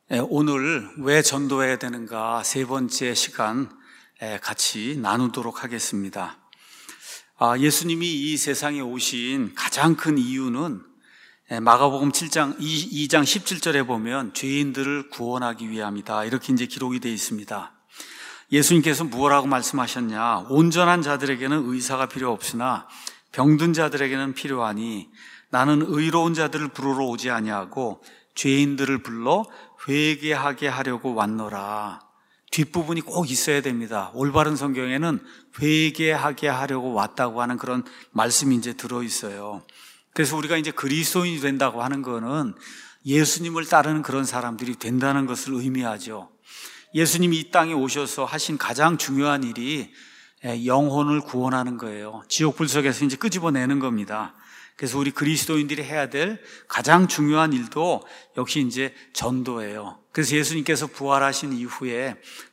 오늘 왜 전도해야 되는가 세 번째 시간 같이 나누도록 하겠습니다. 예수님이 이 세상에 오신 가장 큰 이유는 마가복음 2장 17절에 보면 죄인들을 구원하기 위함이다. 이렇게 이제 기록이 되어 있습니다. 예수님께서 무엇라고 말씀하셨냐? 온전한 자들에게는 의사가 필요 없으나 병든 자들에게는 필요하니 나는 의로운 자들을 부르러 오지 아니하고 죄인들을 불러 회개하게 하려고 왔노라. 뒷부분이 꼭 있어야 됩니다. 올바른 성경에는 회개하게 하려고 왔다고 하는 그런 말씀이 이제 들어있어요. 그래서 우리가 이제 그리스도인이 된다고 하는 거는 예수님을 따르는 그런 사람들이 된다는 것을 의미하죠. 예수님이 이 땅에 오셔서 하신 가장 중요한 일이 영혼을 구원하는 거예요. 지옥 불속에서 이제 끄집어내는 겁니다. 그래서 우리 그리스도인들이 해야 될 가장 중요한 일도 역시 이제 전도예요. 그래서 예수님께서 부활하신 이후에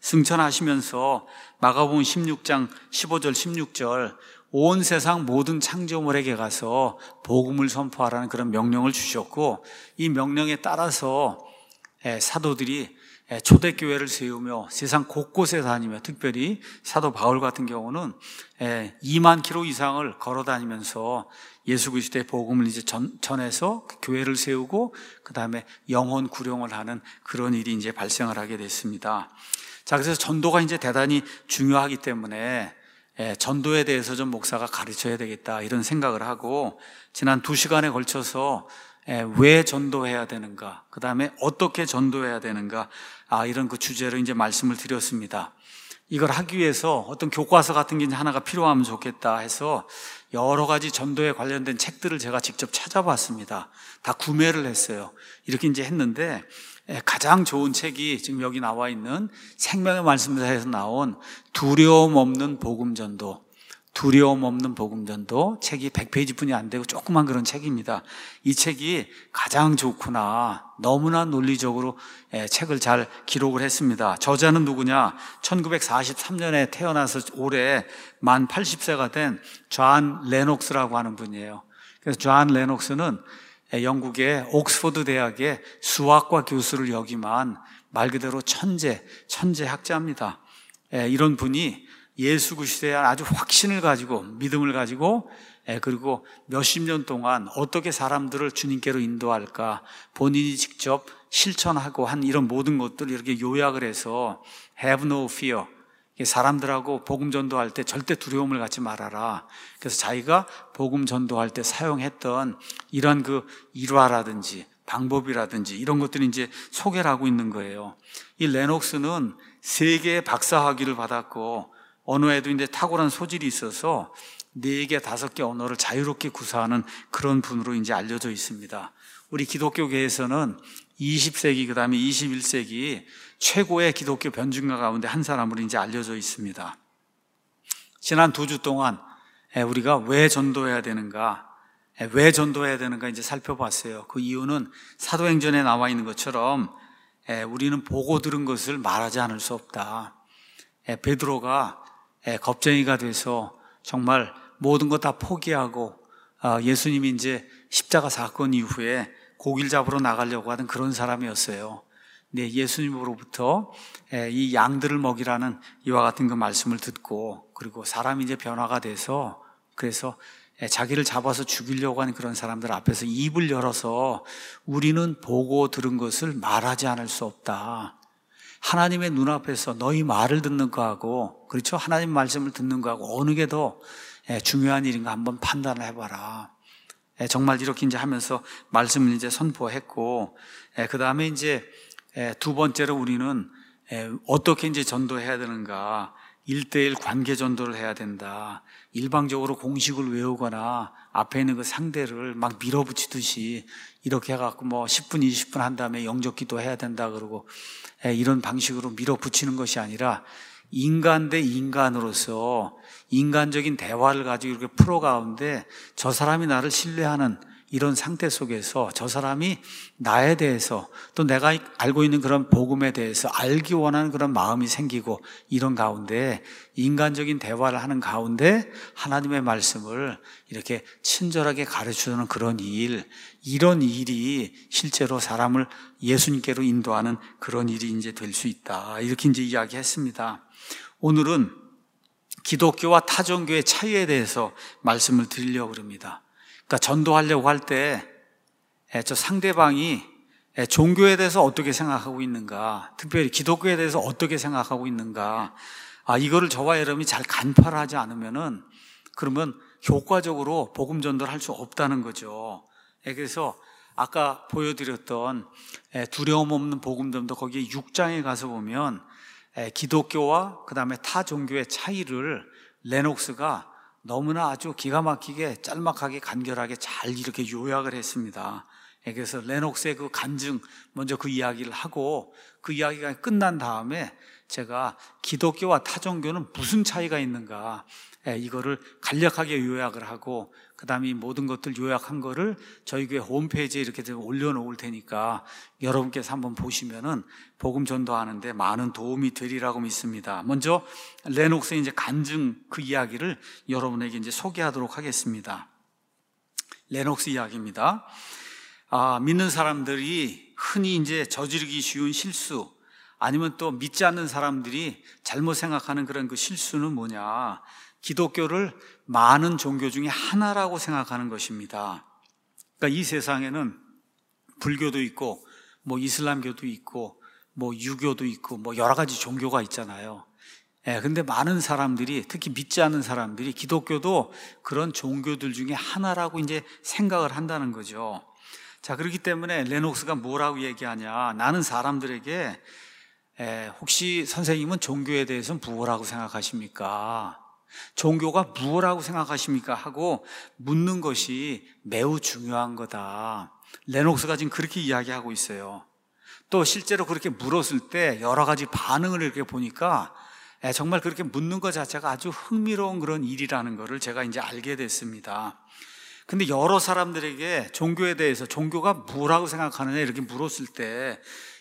승천하시면서 마가복음 16장 15절 16절 온 세상 모든 창조물에게 가서 복음을 선포하라는 그런 명령을 주셨고, 이 명령에 따라서 사도들이 초대교회를 세우며 세상 곳곳에 다니며, 특별히 사도 바울 같은 경우는 2만 킬로 이상을 걸어 다니면서 예수 그리스도의 복음을 이제 전해서 교회를 세우고 그 다음에 영혼 구령을 하는 그런 일이 이제 발생을 하게 됐습니다. 자, 그래서 전도가 이제 대단히 중요하기 때문에 전도에 대해서 좀 목사가 가르쳐야 되겠다 이런 생각을 하고, 지난 2시간에 걸쳐서 왜 전도해야 되는가, 그 다음에 어떻게 전도해야 되는가, 이런 그 주제로 이제 말씀을 드렸습니다. 이걸 하기 위해서 어떤 교과서 같은 게 하나가 필요하면 좋겠다 해서 여러 가지 전도에 관련된 책들을 제가 직접 찾아봤습니다. 다 구매를 했어요. 이렇게 이제 했는데 가장 좋은 책이 지금 여기 나와 있는 생명의 말씀에서 나온 두려움 없는 복음 전도, 두려움 없는 복음 전도 책이 100페이지뿐이 안 되고 조그만 그런 책입니다. 이 책이 가장 좋구나, 너무나 논리적으로 책을 잘 기록을 했습니다. 저자는 누구냐? 1943년에 태어나서 올해 만 80세가 된 존 레녹스라고 하는 분이에요. 그래서 존 레녹스는 영국의 옥스퍼드 대학의 수학과 교수를 역임한 말 그대로 천재 학자입니다. 이런 분이 예수 그리스도에 대한 아주 확신을 가지고, 믿음을 가지고, 그리고 몇십 년 동안 어떻게 사람들을 주님께로 인도할까 본인이 직접 실천하고 한 이런 모든 것들을 이렇게 요약을 해서 have no fear, 사람들하고 복음 전도할 때 절대 두려움을 갖지 말아라. 그래서 자기가 복음 전도할 때 사용했던 이런 그 일화라든지 방법이라든지 이런 것들이 이제 소개를 하고 있는 거예요. 이 레녹스는 3개의 박사학위를 받았고 언어에도 이제 탁월한 소질이 있어서 4개, 5개 언어를 자유롭게 구사하는 그런 분으로 이제 알려져 있습니다. 우리 기독교계에서는 20세기, 그 다음에 21세기 최고의 기독교 변증가 가운데 한 사람으로 이제 알려져 있습니다. 지난 2주 동안 우리가 왜 전도해야 되는가 이제 살펴봤어요. 그 이유는 사도행전에 나와 있는 것처럼 우리는 보고 들은 것을 말하지 않을 수 없다. 베드로가 겁쟁이가 돼서 정말 모든 것 다 포기하고 예수님이 이제 십자가 사건 이후에 고기를 잡으러 나가려고 하던 그런 사람이었어요. 근데 예수님으로부터 이 양들을 먹이라는 이와 같은 그 말씀을 듣고, 그리고 사람이 이제 변화가 돼서, 그래서 자기를 잡아서 죽이려고 하는 그런 사람들 앞에서 입을 열어서 우리는 보고 들은 것을 말하지 않을 수 없다. 하나님의 눈앞에서 너희 말을 듣는 거하고, 그렇죠? 하나님 말씀을 듣는 거하고 어느 게 더 중요한 일인가 한번 판단을 해봐라. 정말 이렇게 이제 하면서 말씀을 이제 선포했고, 그 다음에 이제 2번째로 우리는 어떻게 이제 전도해야 되는가. 1:1 관계 전도를 해야 된다. 일방적으로 공식을 외우거나 앞에 있는 그 상대를 막 밀어붙이듯이 이렇게 해갖고 10분, 20분 한 다음에 영접 기도 해야 된다 그러고 이런 방식으로 밀어붙이는 것이 아니라 인간 대 인간으로서 인간적인 대화를 가지고 이렇게 풀어가는데 저 사람이 나를 신뢰하는 이런 상태 속에서 저 사람이 나에 대해서 또 내가 알고 있는 그런 복음에 대해서 알기 원하는 그런 마음이 생기고 이런 가운데 인간적인 대화를 하는 가운데 하나님의 말씀을 이렇게 친절하게 가르쳐주는 그런 이런 일이 실제로 사람을 예수님께로 인도하는 그런 일이 이제 될 수 있다. 이렇게 이제 이야기했습니다. 오늘은 기독교와 타종교의 차이에 대해서 말씀을 드리려고 합니다. 그러니까 전도하려고 할 때 저 상대방이 종교에 대해서 어떻게 생각하고 있는가, 특별히 기독교에 대해서 어떻게 생각하고 있는가, 이거를 저와 여러분이 잘 간파를 하지 않으면은 그러면 효과적으로 복음 전도를 할 수 없다는 거죠. 그래서 아까 보여드렸던 두려움 없는 복음 전도 거기에 6장에 가서 보면 기독교와 그 다음에 타 종교의 차이를 레녹스가 너무나 아주 기가 막히게 짤막하게 간결하게 잘 이렇게 요약을 했습니다. 그래서 레녹스의 그 간증 먼저 그 이야기를 하고 그 이야기가 끝난 다음에 제가 기독교와 타 종교는 무슨 차이가 있는가 이거를 간략하게 요약을 하고 그 다음에 이 모든 것들 요약한 거를 저희 교회 홈페이지에 이렇게 올려놓을 테니까 여러분께서 한번 보시면은 복음 전도하는데 많은 도움이 되리라고 믿습니다. 먼저 레녹스의 이제 간증 그 이야기를 여러분에게 이제 소개하도록 하겠습니다. 레녹스 이야기입니다. 믿는 사람들이 흔히 이제 저지르기 쉬운 실수 아니면 또 믿지 않는 사람들이 잘못 생각하는 그런 그 실수는 뭐냐? 기독교를 많은 종교 중에 하나라고 생각하는 것입니다. 그러니까 이 세상에는 불교도 있고, 뭐 이슬람교도 있고, 뭐 유교도 있고, 뭐 여러 가지 종교가 있잖아요. 근데 많은 사람들이, 특히 믿지 않는 사람들이 기독교도 그런 종교들 중에 하나라고 이제 생각을 한다는 거죠. 자, 그렇기 때문에 레녹스가 뭐라고 얘기하냐? 나는 사람들에게 혹시 선생님은 종교에 대해서 무엇이라고 생각하십니까? 종교가 무엇이라고 생각하십니까? 하고 묻는 것이 매우 중요한 거다. 레녹스가 지금 그렇게 이야기하고 있어요. 또 실제로 그렇게 물었을 때 여러 가지 반응을 이렇게 보니까 정말 그렇게 묻는 것 자체가 아주 흥미로운 그런 일이라는 것을 제가 이제 알게 됐습니다. 근데 여러 사람들에게 종교에 대해서 종교가 뭐라고 생각하느냐 이렇게 물었을 때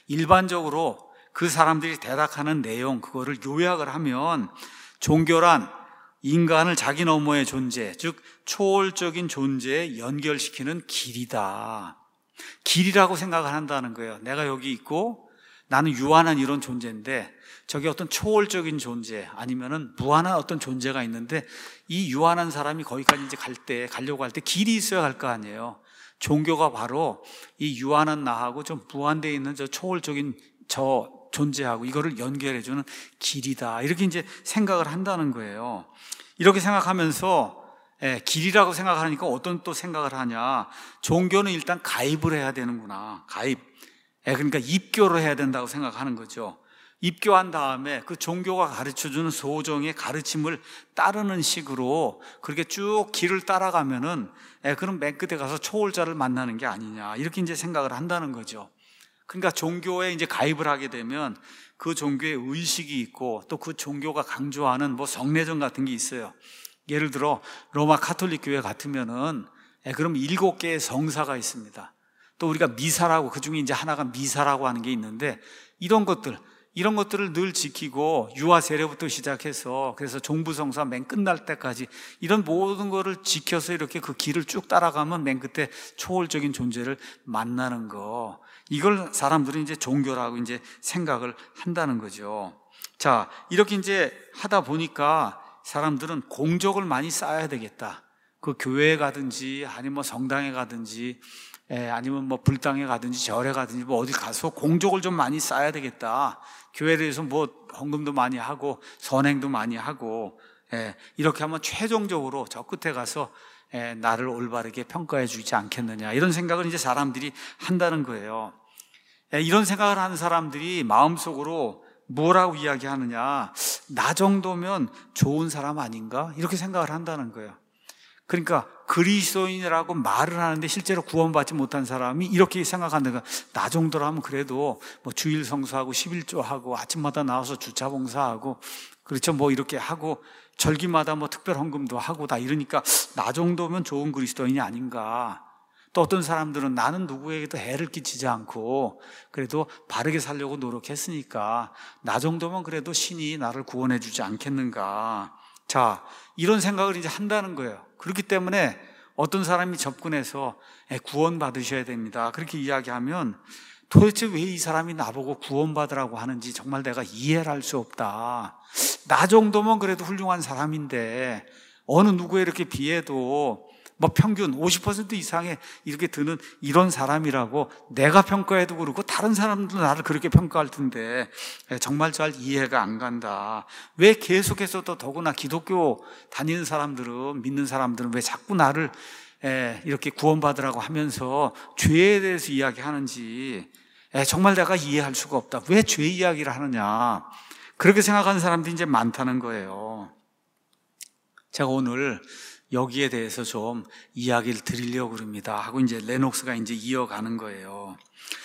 일반적으로 그 사람들이 대답하는 내용 그거를 요약을 하면 종교란 인간을 자기 너머의 존재, 즉 초월적인 존재에 연결시키는 길이다. 길이라고 생각을 한다는 거예요. 내가 여기 있고 나는 유한한 이런 존재인데 저기 어떤 초월적인 존재 아니면은 무한한 어떤 존재가 있는데 이 유한한 사람이 거기까지 이제 가려고 할 때 길이 있어야 할 거 아니에요. 종교가 바로 이 유한한 나하고 좀 무한되어 있는 저 초월적인 저 존재하고 이거를 연결해주는 길이다. 이렇게 이제 생각을 한다는 거예요. 이렇게 생각하면서 길이라고 생각하니까 어떤 또 생각을 하냐. 종교는 일단 가입을 해야 되는구나. 가입. 그러니까 입교를 해야 된다고 생각하는 거죠. 입교한 다음에 그 종교가 가르쳐주는 소정의 가르침을 따르는 식으로 그렇게 쭉 길을 따라가면은 그럼 맨 끝에 가서 초월자를 만나는 게 아니냐. 이렇게 이제 생각을 한다는 거죠. 그러니까 종교에 이제 가입을 하게 되면 그 종교의 의식이 있고 또 그 종교가 강조하는 뭐 성례전 같은 게 있어요. 예를 들어 로마 가톨릭 교회 같으면은 그럼 7개의 성사가 있습니다. 또 우리가 미사라고 그 중에 이제 하나가 미사라고 하는 게 있는데 이런 것들을 늘 지키고 유아 세례부터 시작해서 그래서 종부성사 맨 끝날 때까지 이런 모든 거를 지켜서 이렇게 그 길을 쭉 따라가면 맨 끝에 초월적인 존재를 만나는 거. 이걸 사람들은 이제 종교라고 이제 생각을 한다는 거죠. 자, 이렇게 이제 하다 보니까 사람들은 공적을 많이 쌓아야 되겠다. 그 교회에 가든지 아니면 뭐 성당에 가든지 아니면 뭐 불당에 가든지 절에 가든지 뭐 어디 가서 공적을 좀 많이 쌓아야 되겠다. 교회에 대해서 뭐 헌금도 많이 하고 선행도 많이 하고 이렇게 하면 최종적으로 저 끝에 가서 나를 올바르게 평가해 주지 않겠느냐 이런 생각을 이제 사람들이 한다는 거예요. 이런 생각을 하는 사람들이 마음속으로 뭐라고 이야기하느냐, 나 정도면 좋은 사람 아닌가 이렇게 생각을 한다는 거예요. 그러니까 그리스도인이라고 말을 하는데 실제로 구원받지 못한 사람이 이렇게 생각한다는 거예요. 나 정도라면 그래도 뭐 주일 성수하고 11조하고 아침마다 나와서 주차 봉사하고 그렇죠, 뭐 이렇게 하고 절기마다 뭐 특별 헌금도 하고 다 이러니까 나 정도면 좋은 그리스도인이 아닌가. 또 어떤 사람들은 나는 누구에게도 해를 끼치지 않고 그래도 바르게 살려고 노력했으니까 나 정도면 그래도 신이 나를 구원해 주지 않겠는가. 자, 이런 생각을 이제 한다는 거예요. 그렇기 때문에 어떤 사람이 접근해서 구원 받으셔야 됩니다, 그렇게 이야기하면 도대체 왜 이 사람이 나보고 구원받으라고 하는지 정말 내가 이해를 할 수 없다. 나 정도면 그래도 훌륭한 사람인데 어느 누구에 이렇게 비해도 뭐 평균 50% 이상의 이렇게 드는 이런 사람이라고 내가 평가해도 그렇고 다른 사람들도 나를 그렇게 평가할 텐데 정말 잘 이해가 안 간다. 왜 계속해서 또 더구나 기독교 다니는 사람들은, 믿는 사람들은 왜 자꾸 나를 이렇게 구원받으라고 하면서 죄에 대해서 이야기하는지 정말 내가 이해할 수가 없다. 왜 죄 이야기를 하느냐, 그렇게 생각하는 사람들이 이제 많다는 거예요. 제가 오늘 여기에 대해서 좀 이야기를 드리려고 합니다 하고 이제 레녹스가 이제 이어가는 거예요.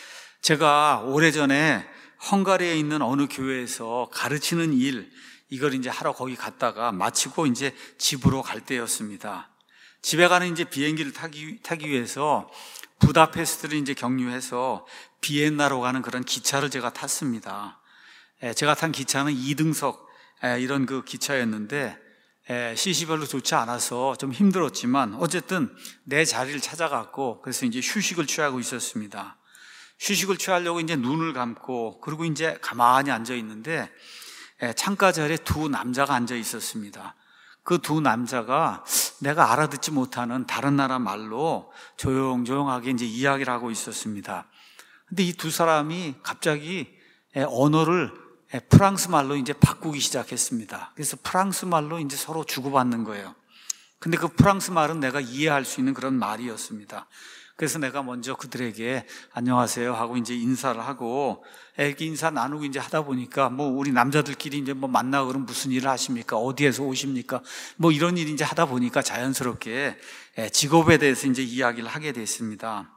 제가 오래전에 헝가리에 있는 어느 교회에서 가르치는 일, 이걸 이제 하러 거기 갔다가 마치고 이제 집으로 갈 때였습니다. 집에 가는 이제 비행기를 타기 위해서 부다페스트를 이제 경유해서 비엔나로 가는 그런 기차를 제가 탔습니다. 제가 탄 기차는 2등석 이런 그 기차였는데 시시 별로 좋지 않아서 좀 힘들었지만 어쨌든 내 자리를 찾아갔고, 그래서 이제 휴식을 취하고 있었습니다. 휴식을 취하려고 이제 눈을 감고 그리고 이제 가만히 앉아 있는데 창가 자리에 두 남자가 앉아 있었습니다. 그 두 남자가 내가 알아듣지 못하는 다른 나라 말로 조용조용하게 이제 이야기를 하고 있었습니다. 근데 이 두 사람이 갑자기 언어를 프랑스 말로 이제 바꾸기 시작했습니다. 그래서 프랑스 말로 이제 서로 주고받는 거예요. 근데 그 프랑스 말은 내가 이해할 수 있는 그런 말이었습니다. 그래서 내가 먼저 그들에게 안녕하세요 하고 이제 인사를 하고 이렇게 인사 나누고 이제 하다 보니까 뭐 우리 남자들끼리 이제 뭐 만나고 그러면 무슨 일을 하십니까? 어디에서 오십니까? 뭐 이런 일 이제 하다 보니까 자연스럽게 직업에 대해서 이제 이야기를 하게 됐습니다.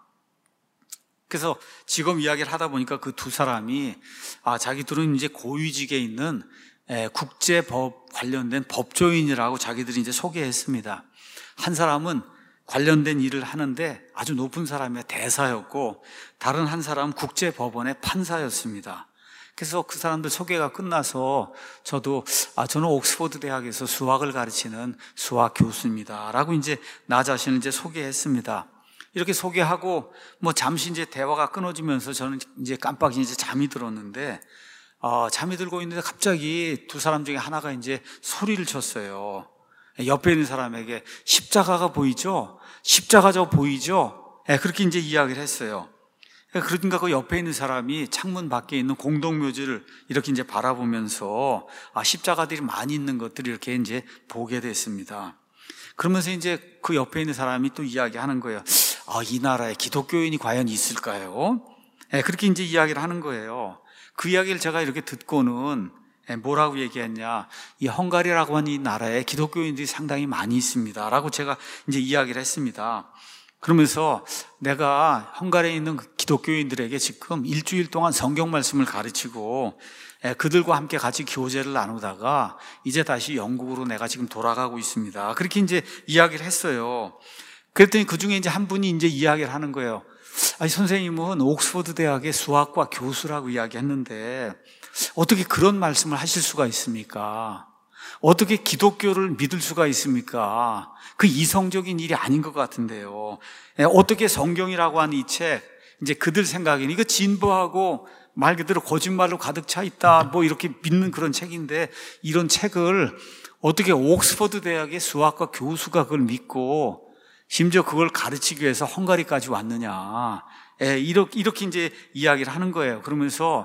그래서 직업 이야기를 하다 보니까 그 두 사람이 자기들은 이제 고위직에 있는 국제법 관련된 법조인이라고 자기들이 이제 소개했습니다. 한 사람은 관련된 일을 하는데 아주 높은 사람의 대사였고, 다른 한 사람은 국제법원의 판사였습니다. 그래서 그 사람들 소개가 끝나서 저는 옥스퍼드 대학에서 수학을 가르치는 수학 교수입니다 라고 이제 나 자신을 이제 소개했습니다. 이렇게 소개하고 뭐 잠시 이제 대화가 끊어지면서 저는 이제 깜빡 이제 잠이 들었는데 잠이 들고 있는데 갑자기 두 사람 중에 하나가 이제 소리를 쳤어요. 옆에 있는 사람에게 십자가가 보이죠? 십자가 저 보이죠? 그렇게 이제 이야기를 했어요. 그러니까 그 옆에 있는 사람이 창문 밖에 있는 공동묘지를 이렇게 이제 바라보면서 십자가들이 많이 있는 것들을 이렇게 이제 보게 됐습니다. 그러면서 이제 그 옆에 있는 사람이 또 이야기하는 거예요. 이 나라에 기독교인이 과연 있을까요? 그렇게 이제 이야기를 하는 거예요. 그 이야기를 제가 이렇게 듣고는 뭐라고 얘기했냐, 이 헝가리라고 하는 이 나라에 기독교인들이 상당히 많이 있습니다 라고 제가 이제 이야기를 했습니다. 그러면서 내가 헝가리에 있는 기독교인들에게 지금 일주일 동안 성경 말씀을 가르치고 그들과 함께 같이 교제를 나누다가 이제 다시 영국으로 내가 지금 돌아가고 있습니다. 그렇게 이제 이야기를 했어요. 그랬더니 그 중에 이제 한 분이 이제 이야기를 하는 거예요. 선생님은 옥스퍼드 대학의 수학과 교수라고 이야기했는데 어떻게 그런 말씀을 하실 수가 있습니까? 어떻게 기독교를 믿을 수가 있습니까? 그 이성적인 일이 아닌 것 같은데요. 어떻게 성경이라고 하는 이 책, 이제 그들 생각에는 이거 진보하고 말 그대로 거짓말로 가득 차 있다, 뭐 이렇게 믿는 그런 책인데 이런 책을 어떻게 옥스퍼드 대학의 수학과 교수가 그걸 믿고 심지어 그걸 가르치기 위해서 헝가리까지 왔느냐. 이렇게 이제 이야기를 하는 거예요. 그러면서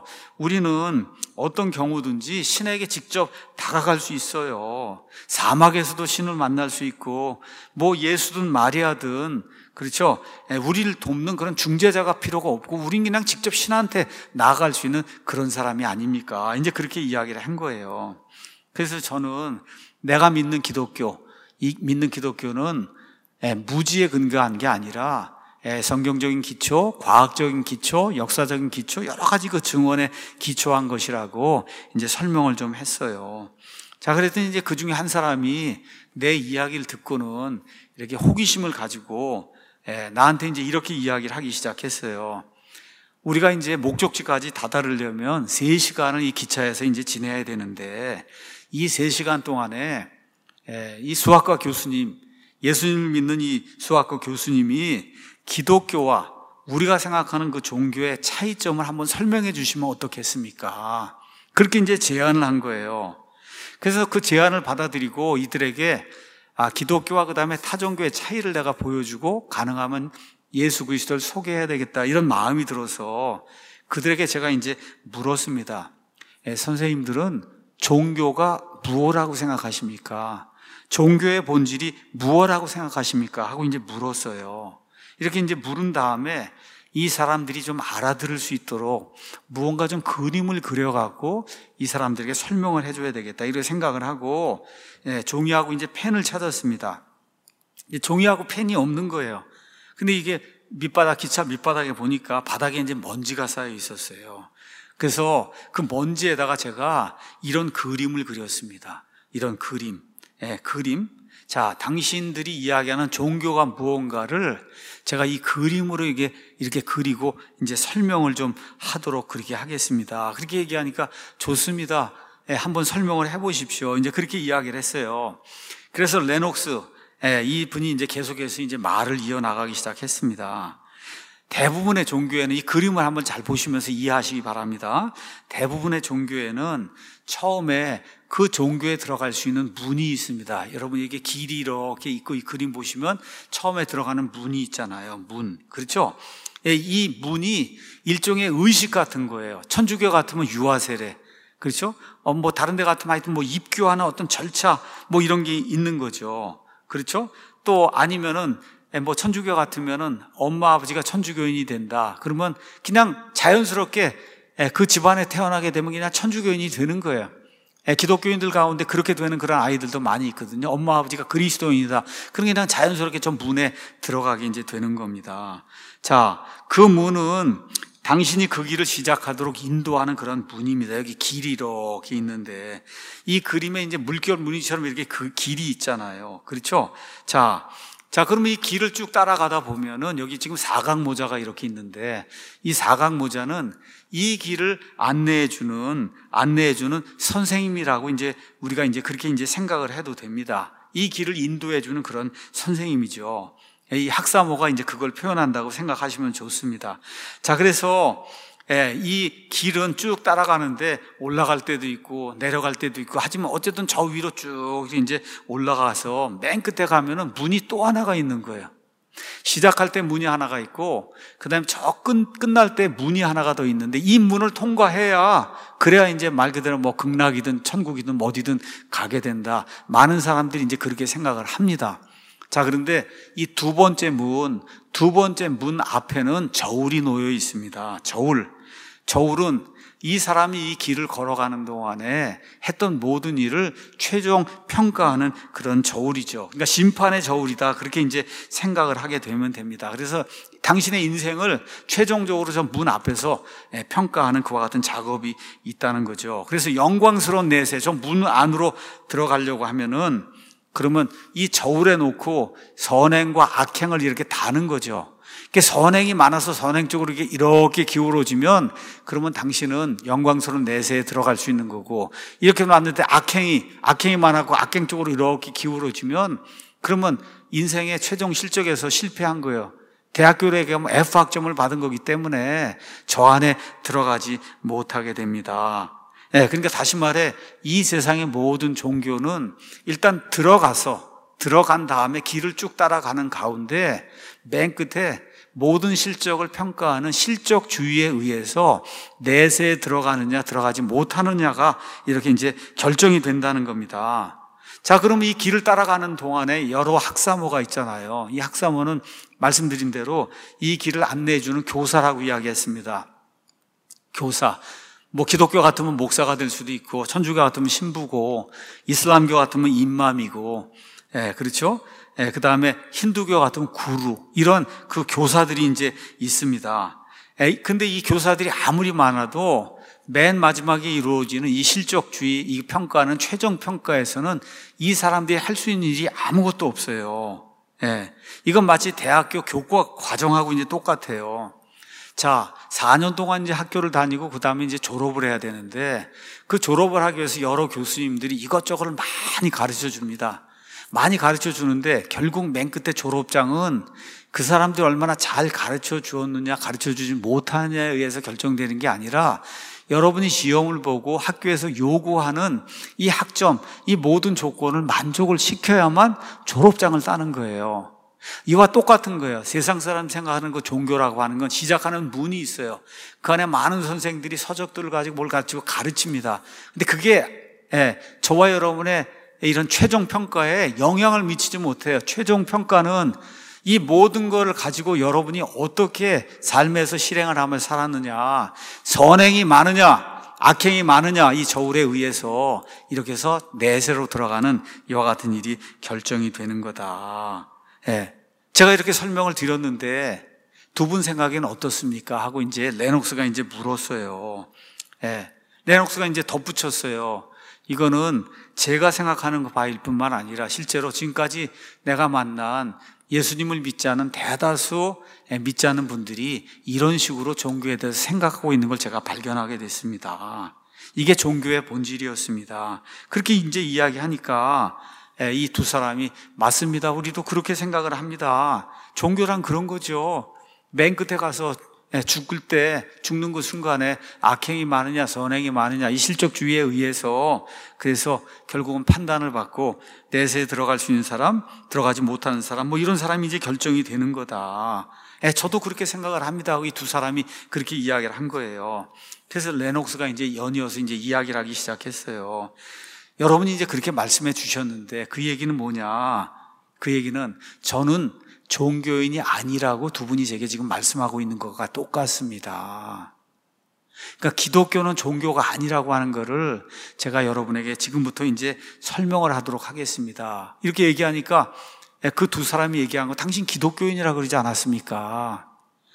우리는 어떤 경우든지 신에게 직접 다가갈 수 있어요. 사막에서도 신을 만날 수 있고, 뭐 예수든 마리아든, 그렇죠? 우리를 돕는 그런 중재자가 필요가 없고, 우린 그냥 직접 신한테 나아갈 수 있는 그런 사람이 아닙니까? 이제 그렇게 이야기를 한 거예요. 그래서 저는 내가 믿는 기독교, 이 믿는 기독교는 무지에 근거한 게 아니라 성경적인 기초, 과학적인 기초, 역사적인 기초, 여러 가지 그 증언에 기초한 것이라고 이제 설명을 좀 했어요. 자, 그랬더니 이제 그 중에 한 사람이 내 이야기를 듣고는 이렇게 호기심을 가지고 나한테 이제 이렇게 이야기를 하기 시작했어요. 우리가 이제 목적지까지 다다르려면 3시간을 이 기차에서 이제 지내야 되는데, 이 3시간 동안에 이 수학과 교수님, 예수님을 믿는 이 수학과 교수님이 기독교와 우리가 생각하는 그 종교의 차이점을 한번 설명해 주시면 어떻겠습니까? 그렇게 이제 제안을 한 거예요. 그래서 그 제안을 받아들이고 이들에게 기독교와 그 다음에 타 종교의 차이를 내가 보여주고 가능하면 예수 그리스도를 소개해야 되겠다, 이런 마음이 들어서 그들에게 제가 이제 물었습니다. 선생님들은 종교가 무엇이라고 생각하십니까? 종교의 본질이 무엇이라고 생각하십니까? 하고 이제 물었어요. 이렇게 이제 물은 다음에 이 사람들이 좀 알아들을 수 있도록 무언가 좀 그림을 그려갖고 이 사람들에게 설명을 해줘야 되겠다, 이렇게 생각을 하고 종이하고 이제 펜을 찾았습니다. 종이하고 펜이 없는 거예요. 근데 이게 기차 밑바닥에 보니까 바닥에 이제 먼지가 쌓여 있었어요. 그래서 그 먼지에다가 제가 이런 그림을 그렸습니다. 이런 그림. 자, 당신들이 이야기하는 종교가 무언가를 제가 이 그림으로 이렇게 그리고 이제 설명을 좀 하도록 그렇게 하겠습니다. 그렇게 얘기하니까 좋습니다. 한번 설명을 해보십시오. 이제 그렇게 이야기를 했어요. 그래서 레녹스, 이 분이 이제 계속해서 이제 말을 이어나가기 시작했습니다. 대부분의 종교에는 이 그림을 한번 잘 보시면서 이해하시기 바랍니다. 대부분의 종교에는 처음에 그 종교에 들어갈 수 있는 문이 있습니다. 여러분, 이게 길이 이렇게 있고 이 그림 보시면 처음에 들어가는 문이 있잖아요. 문. 그렇죠? 이 문이 일종의 의식 같은 거예요. 천주교 같으면 유아세례. 그렇죠? 뭐 다른 데 같으면 하여튼 뭐 입교하는 어떤 절차 뭐 이런 게 있는 거죠. 그렇죠? 또 아니면은 뭐 천주교 같으면은 엄마 아버지가 천주교인이 된다. 그러면 그냥 자연스럽게 그 집안에 태어나게 되면 그냥 천주교인이 되는 거예요. 기독교인들 가운데 그렇게 되는 그런 아이들도 많이 있거든요. 엄마 아버지가 그리스도인이다. 그런 게 그냥 자연스럽게 좀 문에 들어가게 이제 되는 겁니다. 자, 그 문은 당신이 그 길을 시작하도록 인도하는 그런 문입니다. 여기 길이 이렇게 있는데 이 그림에 이제 물결 무늬처럼 이렇게 그 길이 있잖아요. 그렇죠? 자, 그러면 이 길을 쭉 따라가다 보면은 여기 지금 사각모자가 이렇게 있는데 이 사각모자는 이 길을 안내해주는 선생님이라고 이제 우리가 이제 그렇게 이제 생각을 해도 됩니다. 이 길을 인도해주는 그런 선생님이죠. 이 학사모가 이제 그걸 표현한다고 생각하시면 좋습니다. 자, 그래서 이 길은 쭉 따라가는데 올라갈 때도 있고 내려갈 때도 있고 하지만 어쨌든 저 위로 쭉 이제 올라가서 맨 끝에 가면은 문이 또 하나가 있는 거예요. 시작할 때 문이 하나가 있고 그 다음에 저 끝날 때 문이 하나가 더 있는데 이 문을 통과해야 그래야 이제 말 그대로 뭐 극락이든 천국이든 뭐 어디든 가게 된다. 많은 사람들이 이제 그렇게 생각을 합니다. 자, 그런데 이 두 번째 문 앞에는 저울이 놓여 있습니다. 저울은 이 사람이 이 길을 걸어가는 동안에 했던 모든 일을 최종 평가하는 그런 저울이죠. 그러니까 심판의 저울이다. 그렇게 이제 생각을 하게 되면 됩니다. 그래서 당신의 인생을 최종적으로 저 문 앞에서 평가하는 그와 같은 작업이 있다는 거죠. 그래서 영광스러운 내세, 저 문 안으로 들어가려고 하면은 그러면 이 저울에 놓고 선행과 악행을 이렇게 다는 거죠. 선행이 많아서 선행 쪽으로 이렇게 기울어지면 그러면 당신은 영광스러운 내세에 들어갈 수 있는 거고, 이렇게 놨는데 악행이 많았고 악행 쪽으로 이렇게 기울어지면 그러면 인생의 최종 실적에서 실패한 거예요. 대학교에 가면 F학점을 받은 거기 때문에 저 안에 들어가지 못하게 됩니다. 그러니까 다시 말해 이 세상의 모든 종교는 일단 들어간 다음에 길을 쭉 따라가는 가운데 맨 끝에 모든 실적을 평가하는 실적주의에 의해서 내세에 들어가느냐 들어가지 못하느냐가 이렇게 이제 결정이 된다는 겁니다. 자, 그러면 이 길을 따라가는 동안에 여러 학사모가 있잖아요. 이 학사모는 말씀드린 대로 이 길을 안내해주는 교사라고 이야기했습니다. 교사. 뭐 기독교 같으면 목사가 될 수도 있고, 천주교 같으면 신부고, 이슬람교 같으면 임맘이고, 그렇죠? 그 다음에 힌두교 같으면 구루, 이런 그 교사들이 이제 있습니다. 근데 이 교사들이 아무리 많아도 맨 마지막에 이루어지는 이 실적주의, 이 평가는 최종 평가에서는 이 사람들이 할 수 있는 일이 아무것도 없어요. 예. 이건 마치 대학교 교과 과정하고 이제 똑같아요. 자, 4년 동안 이제 학교를 다니고 그 다음에 이제 졸업을 해야 되는데 그 졸업을 하기 위해서 여러 교수님들이 이것저것을 많이 가르쳐 줍니다. 많이 가르쳐 주는데 결국 맨 끝에 졸업장은 그 사람들이 얼마나 잘 가르쳐 주었느냐, 가르쳐 주지 못하느냐에 의해서 결정되는 게 아니라 여러분이 시험을 보고 학교에서 요구하는 이 학점, 이 모든 조건을 만족을 시켜야만 졸업장을 따는 거예요. 이와 똑같은 거예요. 세상 사람 생각하는 그 종교라고 하는 건 시작하는 문이 있어요. 그 안에 많은 선생들이 서적들을 가지고 뭘 가지고 가르칩니다. 근데 그게 저와 여러분의 이런 최종 평가에 영향을 미치지 못해요. 최종 평가는 이 모든 것을 가지고 여러분이 어떻게 삶에서 실행을 하며 살았느냐, 선행이 많으냐, 악행이 많으냐, 이 저울에 의해서 이렇게 해서 내세로 들어가는 이와 같은 일이 결정이 되는 거다. 제가 이렇게 설명을 드렸는데 두 분 생각에는 어떻습니까? 하고 이제 레녹스가 이제 물었어요. 레녹스가 이제 덧붙였어요. 이거는 제가 생각하는 바일 뿐만 아니라 실제로 지금까지 내가 만난 예수님을 믿지 않은 대다수 믿지 않는 분들이 이런 식으로 종교에 대해서 생각하고 있는 걸 제가 발견하게 됐습니다. 이게 종교의 본질이었습니다. 그렇게 이제 이야기하니까 이 두 사람이 맞습니다. 우리도 그렇게 생각을 합니다. 종교란 그런 거죠. 맨 끝에 가서 죽을 때 죽는 그 순간에 악행이 많으냐 선행이 많으냐 이 실적주의에 의해서 그래서 결국은 판단을 받고 내세에 들어갈 수 있는 사람 들어가지 못하는 사람 뭐 이런 사람이 이제 결정이 되는 거다. 저도 그렇게 생각을 합니다. 이 두 사람이 그렇게 이야기를 한 거예요. 그래서 레녹스가 이제 연이어서 이제 이야기를 하기 시작했어요. 여러분이 이제 그렇게 말씀해 주셨는데 그 얘기는 뭐냐? 그 얘기는 저는 종교인이 아니라고 두 분이 제게 지금 말씀하고 있는 것과 똑같습니다. 그러니까 기독교는 종교가 아니라고 하는 거를 제가 여러분에게 지금부터 이제 설명을 하도록 하겠습니다. 이렇게 얘기하니까 그 두 사람이 얘기한 거 당신 기독교인이라고 그러지 않았습니까?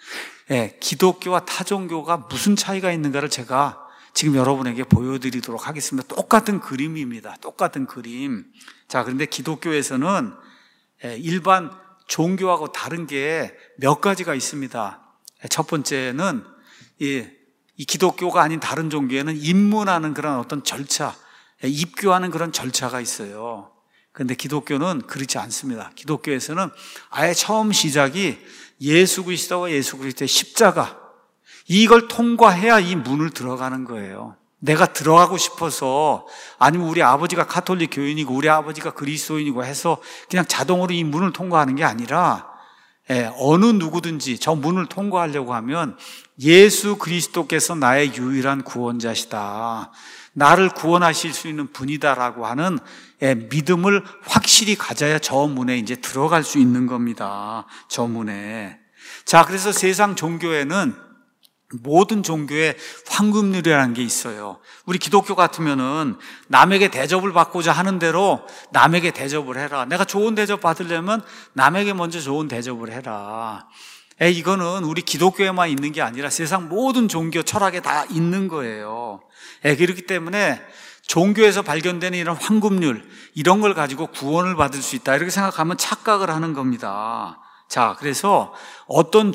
기독교와 타종교가 무슨 차이가 있는가를 제가 지금 여러분에게 보여드리도록 하겠습니다. 똑같은 그림입니다. 똑같은 그림. 자, 그런데 기독교에서는 일반 종교하고 다른 게 몇 가지가 있습니다. 첫 번째는 이 기독교가 아닌 다른 종교에는 입문하는 그런 어떤 절차, 입교하는 그런 절차가 있어요. 그런데 기독교는 그렇지 않습니다. 기독교에서는 아예 처음 시작이 예수 그리스도와 예수 그리스도의 십자가, 이걸 통과해야 이 문을 들어가는 거예요. 내가 들어가고 싶어서 아니면 우리 아버지가 가톨릭 교인이고 우리 아버지가 그리스도인이고 해서 그냥 자동으로 이 문을 통과하는 게 아니라 어느 누구든지 저 문을 통과하려고 하면 예수 그리스도께서 나의 유일한 구원자시다, 나를 구원하실 수 있는 분이다라고 하는 믿음을 확실히 가져야 저 문에 이제 들어갈 수 있는 겁니다. 저 문에. 자, 그래서 세상 종교에는 모든 종교에 황금률이라는 게 있어요. 우리 기독교 같으면은 남에게 대접을 받고자 하는 대로 남에게 대접을 해라. 내가 좋은 대접 받으려면 남에게 먼저 좋은 대접을 해라. 이거는 우리 기독교에만 있는 게 아니라 세상 모든 종교 철학에 다 있는 거예요. 그렇기 때문에 종교에서 발견되는 이런 황금률, 이런 걸 가지고 구원을 받을 수 있다, 이렇게 생각하면 착각을 하는 겁니다. 자, 그래서 어떤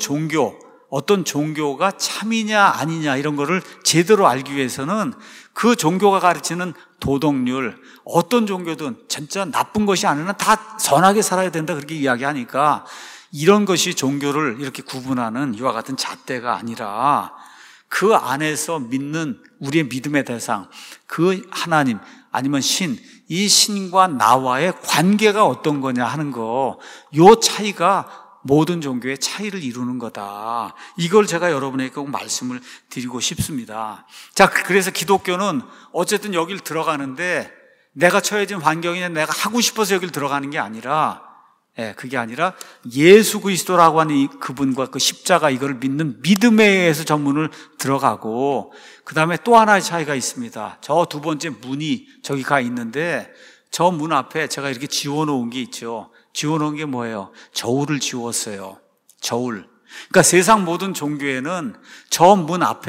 종교가 참이냐 아니냐 이런 거를 제대로 알기 위해서는 그 종교가 가르치는 도덕률, 어떤 종교든 진짜 나쁜 것이 아니라 다 선하게 살아야 된다 그렇게 이야기하니까 이런 것이 종교를 이렇게 구분하는 이와 같은 잣대가 아니라 그 안에서 믿는 우리의 믿음의 대상, 그 하나님 아니면 신, 이 신과 나와의 관계가 어떤 거냐 하는 거, 요 차이가 모든 종교의 차이를 이루는 거다. 이걸 제가 여러분에게 꼭 말씀을 드리고 싶습니다. 자, 그래서 기독교는 어쨌든 여길 들어가는데 내가 처해진 환경이나 내가 하고 싶어서 여길 들어가는 게 아니라, 그게 아니라 예수 그리스도라고 하는 이 그분과 그 십자가, 이걸 믿는 믿음에 의해서 저 문을 들어가고, 그 다음에 또 하나의 차이가 있습니다. 저 두 번째 문이 저기 가 있는데 저 문 앞에 제가 이렇게 지워놓은 게 있죠. 지워놓은 게 뭐예요? 저울을 지웠어요. 저울. 그러니까 세상 모든 종교에는 저 문 앞에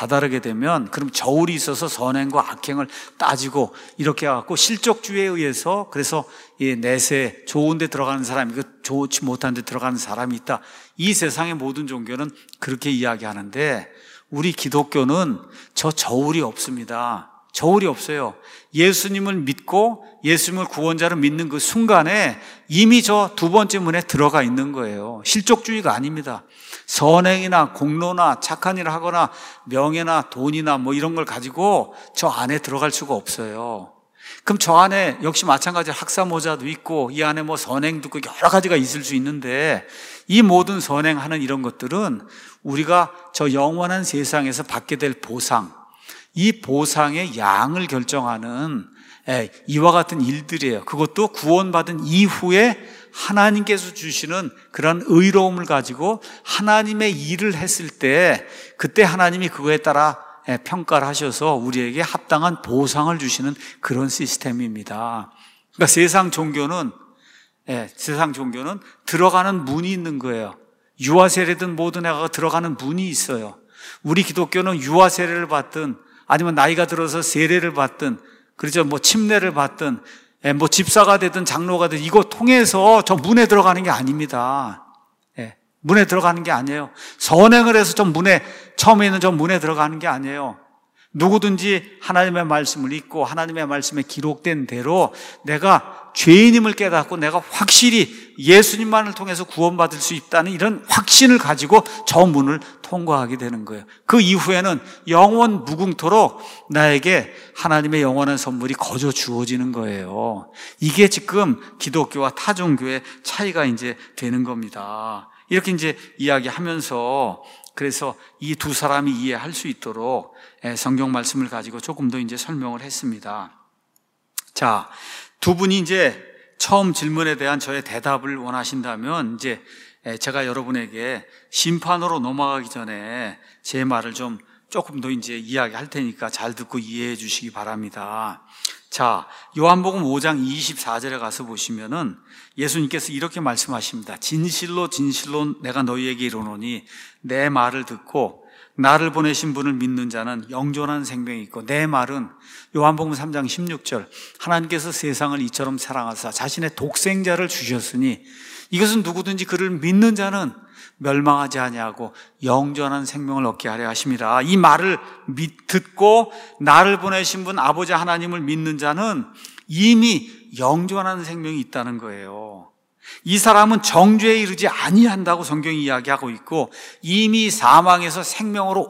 다다르게 되면 그럼 저울이 있어서 선행과 악행을 따지고 이렇게 해갖고 실족주의에 의해서 그래서 내세 좋은 데 들어가는 사람이 좋지 못한 데 들어가는 사람이 있다. 이 세상의 모든 종교는 그렇게 이야기하는데 우리 기독교는 저 저울이 없습니다. 저울이 없어요. 예수님을 믿고 예수님을 구원자로 믿는 그 순간에 이미 저 두 번째 문에 들어가 있는 거예요. 실족주의가 아닙니다. 선행이나 공로나 착한 일을 하거나 명예나 돈이나 뭐 이런 걸 가지고 저 안에 들어갈 수가 없어요. 그럼 저 안에 역시 마찬가지로 학사모자도 있고 이 안에 뭐 선행도 있고 여러 가지가 있을 수 있는데 이 모든 선행하는 이런 것들은 우리가 저 영원한 세상에서 받게 될 보상, 이 보상의 양을 결정하는 이와 같은 일들이에요. 그것도 구원받은 이후에 하나님께서 주시는 그런 의로움을 가지고 하나님의 일을 했을 때 그때 하나님이 그거에 따라 평가를 하셔서 우리에게 합당한 보상을 주시는 그런 시스템입니다. 그러니까 세상 종교는 들어가는 문이 있는 거예요. 유아 세례든 뭐든 애가 들어가는 문이 있어요. 우리 기독교는 유아 세례를 받든 아니면 나이가 들어서 세례를 받든 그렇죠. 뭐 침례를 받든 뭐 집사가 되든 장로가 되든 이거 통해서 저 문에 들어가는 게 아닙니다. 문에 들어가는 게 아니에요. 선행을 해서 저 문에 처음에 있는 저 문에 들어가는 게 아니에요. 누구든지 하나님의 말씀을 읽고 하나님의 말씀에 기록된 대로 내가 죄인임을 깨닫고 내가 확실히 예수님만을 통해서 구원받을 수 있다는 이런 확신을 가지고 저 문을 통과하게 되는 거예요. 그 이후에는 영원 무궁토록 나에게 하나님의 영원한 선물이 거저 주어지는 거예요. 이게 지금 기독교와 타 종교의 차이가 이제 되는 겁니다. 이렇게 이제 이야기하면서 그래서 이 두 사람이 이해할 수 있도록 성경 말씀을 가지고 조금 더 이제 설명을 했습니다. 자, 두 분이 이제 처음 질문에 대한 저의 대답을 원하신다면 이제 제가 여러분에게 심판으로 넘어가기 전에 제 말을 좀 조금 더 이제 이야기할 테니까 잘 듣고 이해해 주시기 바랍니다. 자, 요한복음 5장 24절에 가서 보시면은 예수님께서 이렇게 말씀하십니다. 진실로 진실로 내가 너희에게 이르노니 내 말을 듣고 나를 보내신 분을 믿는 자는 영존한 생명이 있고 내 말은 요한복음 3장 16절 하나님께서 세상을 이처럼 사랑하사 자신의 독생자를 주셨으니 이것은 누구든지 그를 믿는 자는 멸망하지 아니하고 영존한 생명을 얻게 하려 하심이라. 이 말을 듣고 나를 보내신 분 아버지 하나님을 믿는 자는 이미 영존한 생명이 있다는 거예요. 이 사람은 정죄에 이르지 아니한다고 성경이 이야기하고 있고 이미 사망에서 생명으로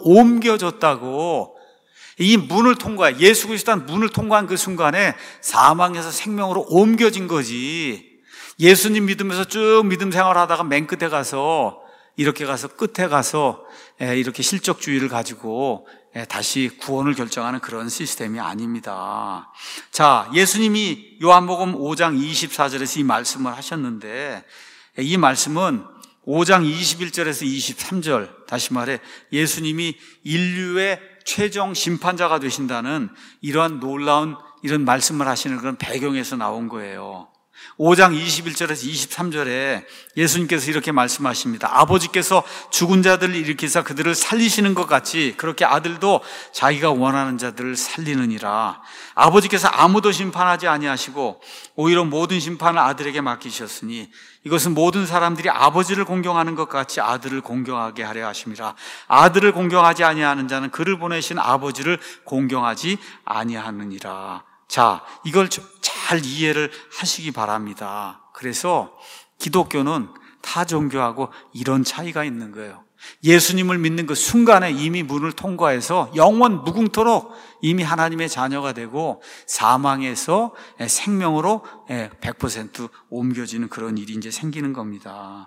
옮겨졌다고. 이 문을 통과해 예수 그리스도한 문을 통과한 그 순간에 사망에서 생명으로 옮겨진 거지. 예수님 믿으면서 쭉 믿음 생활하다가 맨 끝에 가서 이렇게 가서 끝에 가서 이렇게 실적주의를 가지고 다시 구원을 결정하는 그런 시스템이 아닙니다. 자, 예수님이 요한복음 5장 24절에서 이 말씀을 하셨는데 이 말씀은 5장 21절에서 23절 다시 말해 예수님이 인류의 최종 심판자가 되신다는 이러한 놀라운 이런 말씀을 하시는 그런 배경에서 나온 거예요. 5장 21절에서 23절에 예수님께서 이렇게 말씀하십니다. 아버지께서 죽은 자들을 일으키사 그들을 살리시는 것 같이 그렇게 아들도 자기가 원하는 자들을 살리느니라. 아버지께서 아무도 심판하지 아니하시고 오히려 모든 심판을 아들에게 맡기셨으니 이것은 모든 사람들이 아버지를 공경하는 것 같이 아들을 공경하게 하려 하심이라. 아들을 공경하지 아니하는 자는 그를 보내신 아버지를 공경하지 아니하느니라. 자, 이걸 잘 이해를 하시기 바랍니다. 그래서 기독교는 타 종교하고 이런 차이가 있는 거예요. 예수님을 믿는 그 순간에 이미 문을 통과해서 영원 무궁토록 이미 하나님의 자녀가 되고 사망에서 생명으로 100% 옮겨지는 그런 일이 이제 생기는 겁니다.